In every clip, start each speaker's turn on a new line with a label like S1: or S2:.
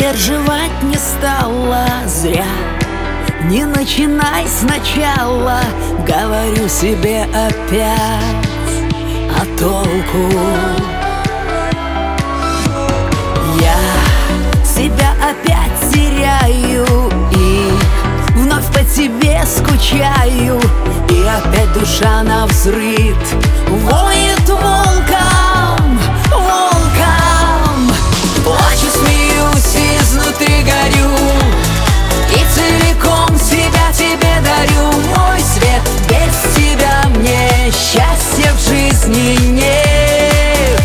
S1: Удерживать не стала зря. Не начинай сначала, говорю себе опять, а толку? Я себя опять теряю и вновь по тебе скучаю, и опять душа навзрыд воет волком, волком. Плачу, смеюсь, изнутри горю, и целиком себя тебе дарю. Мой свет, без тебя мне счастья в жизни нет.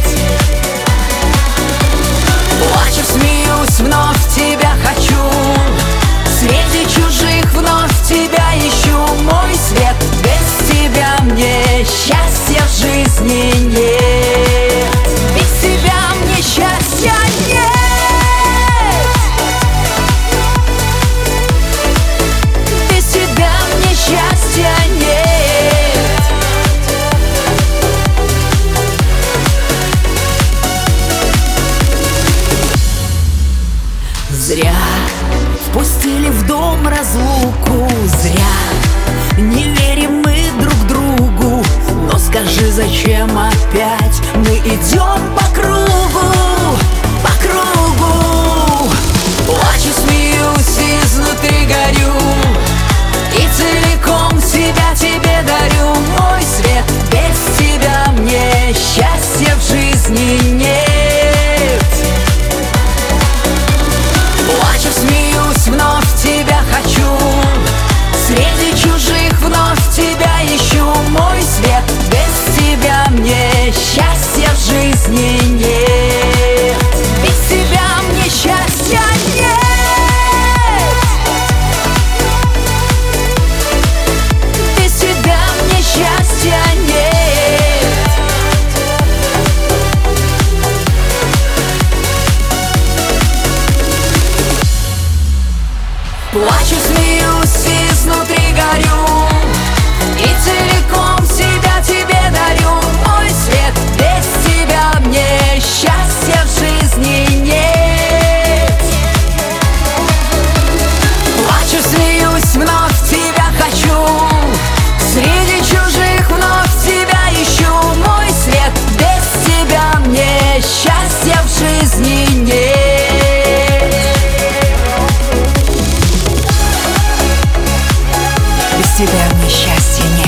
S1: Плачу, смеюсь, вновь тебя хочу, среди чужих вновь тебя ищу. Мой свет, без тебя мне счастья в жизни нет. Без тебя мне счастья нет. Без тебя мне счастья нет. Зря впустили в дом разлуку, зря не верим мы друг другу. Но скажи, зачем опять мы идем по кругу, по кругу? Плачу, смеюсь, изнутри горю, и целиком себя тебе дарю. Мой свет, без тебя мне счастья в жизни нет. Плачу, смеюсь, вновь тебя хочу, среди чужих вновь тебя ищу. Мой свет, без тебя мне счастья в жизни нет. Без тебя мне счастья нет. Без тебя мне счастья нет. Плачу, смеюсь, изнутри горю, и целиком себя тебе дарю. Мой свет, без тебя мне счастья в жизни нет. Плачу, смеюсь, вновь тебя хочу, среди чужих вновь тебя ищу. Мой свет, без тебя мне счастья в жизни нет. Без тебя мне счастья нет.